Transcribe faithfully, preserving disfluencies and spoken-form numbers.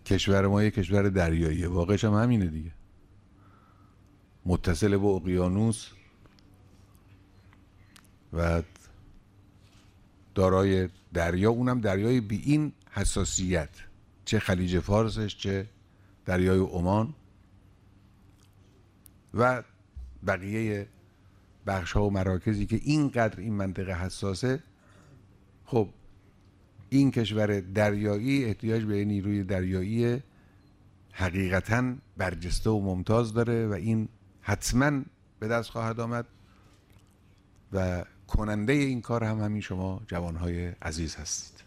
کشور ما یه کشور دریاییه، واقعش هم همینه دیگه، متصل به اقیانوس و دارای دریا، اونم دریای بی این حساسیت، چه خلیج فارسش چه دریای عمان و بقیه بخش ها و مراکزی که اینقدر این منطقه حساسه. خب این کشور دریایی احتیاج به نیروی دریایی حقیقتاً برجسته و ممتاز داره و این حتماً به دست خواهد آمد و کننده این کار هم همین شما جوانهای عزیز هستید.